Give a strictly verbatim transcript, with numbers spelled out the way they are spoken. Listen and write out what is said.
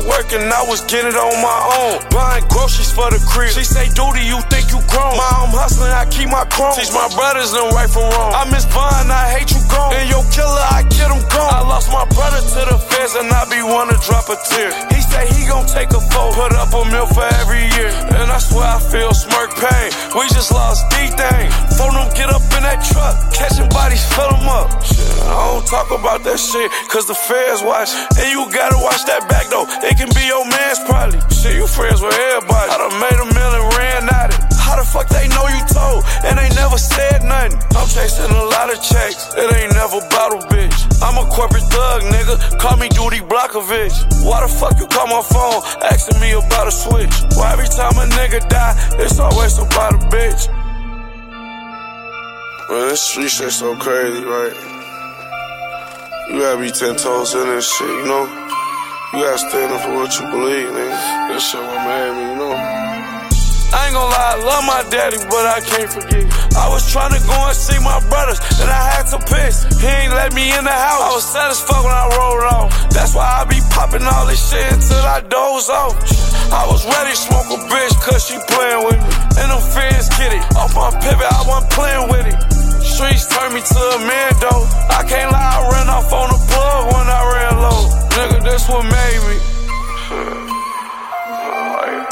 wasn't working, I was getting it on my own. Buying groceries for the crib. She say, duty, you think you grown? Mom, I'm hustling, I keep my chrome. Teach my brothers them right from wrong. I miss Vine, I hate you gone. And your killer, I get him gone. I lost my brother to the feds, and I be wanna drop a tear. He say he gon' take a photo, put up a meal for every year. And I swear I feel smirk pain. We just lost D-Thing. Phone them, get up in that truck. Catching bodies, fill them up. Shit, I don't talk about that shit, cause the feds watch. And you gotta watch that back though. It can be your man's probably. Shit, you friends with everybody. I done made a meal and ran at it. How the fuck they know you told? And they never said nothing. I'm chasing a lot of checks. It ain't never about a bitch. I'm a corporate thug, nigga. Call me Duty Blockovich. Why the fuck you call my phone asking me about a switch? Why every time a nigga die, it's always about a bitch? Man, this street shit so crazy, right? You gotta be ten toes in this shit, you know? You gotta stand up for what you believe, nigga. That shit what made me, you know? I ain't gon' lie, I love my daddy, but I can't forget. I was tryna go and see my brothers, and I had to piss. He ain't let me in the house. I was sad as fuck when I rolled off. That's why I be popping all this shit until I doze off. I was ready to smoke a bitch, cause she playing with me. And them fans get it. Off my pivot, I wasn't playing with it. Streets turned me to a man, though. I can't lie, I ran off on the plug when I ran low. Nigga, this what made me.